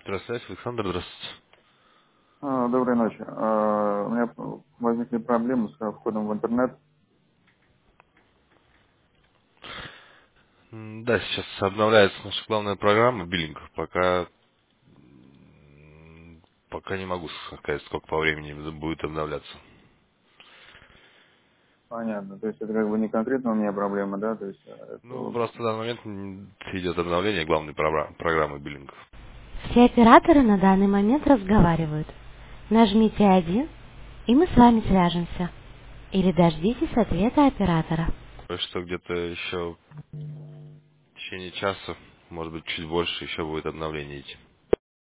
Здравствуйте, Александр, здравствуйте. Доброй ночи. У меня возникли проблемы с входом в интернет. Да, сейчас обновляется наша главная программа биллинг. Пока не могу сказать, сколько по времени будет обновляться. Понятно. То есть это как бы не конкретно у меня проблема, да? То есть это Ну, вот. просто в данный момент идет обновление главной программы биллинга. Все операторы на данный момент разговаривают. Нажмите 1, и мы с вами свяжемся. Или дождитесь ответа оператора. Так что где-то еще в течение часа, может быть, чуть больше, еще будет обновление идти.